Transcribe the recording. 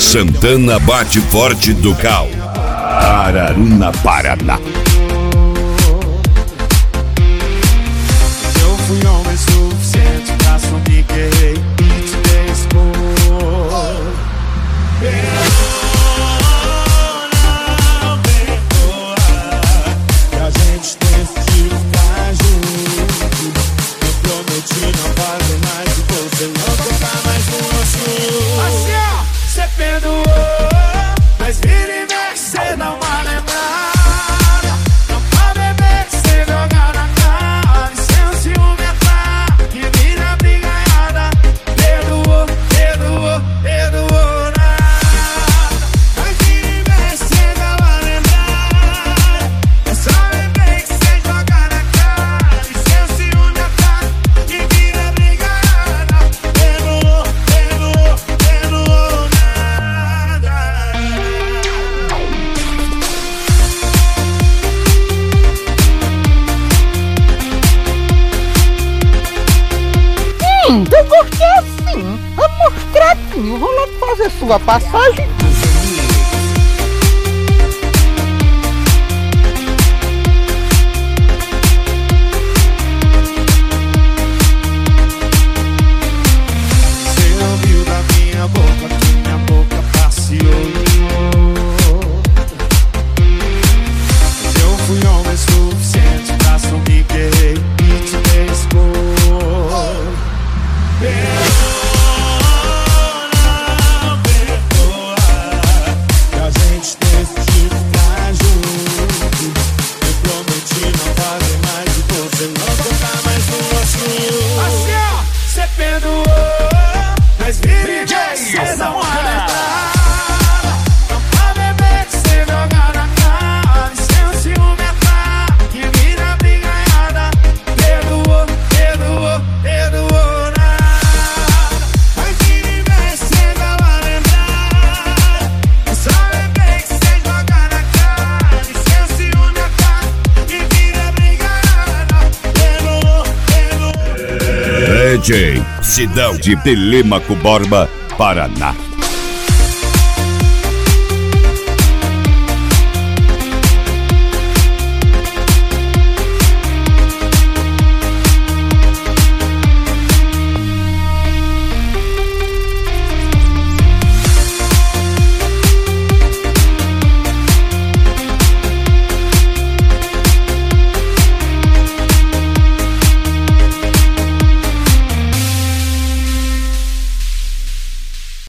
Santana bate forte do Cal, Araruna, Paraná. Eu fui homem suficiente pra assumir que errei e te dei expor. Perdoa, que a gente decidiu ficar junto. Eu prometi não fazer mais e você não tocar mais no assunto. Assim ó, cê perdoou, mas vira e mexe, cê dá uma lembrada. Não pra beber, cê joga na cara. E seu ciúme é claro, que vira brigaiada. Perdoou, perdoou, perdoou nada. Mas vira e mexe, cê dá uma lembrada. É só beber que cê joga na cara. E seu ciúme é claro, que vira brigaiada. Perdoou, perdoou, perdoou nada. Eu gostei assim, amostradinho. Vou lá fazer sua passagem. Cê ouviu da minha boca que minha boca passeou. Mas eu fui homem suficiente pra assumir que errei e te dei expor. Perdoa, que a gente decidiu ficar junto. Eu prometi não fazer mais e você não tocar mais no assunto. Assim ó, cê perdoou, mas vira e mexe, cê dá uma lembrada. Não pra beber que cê joga na cara. E seu ciúme é claro, que vira brigaiada. Perdoou, perdoou, perdoou nada. Mas vira e mexe, cê dá uma lembrada. É só beber que cê joga na cara. E seu ciúme é claro, que vira brigaiada. Perdoou, perdoou. DJ Sidão de Telêmaco Borba, Paraná.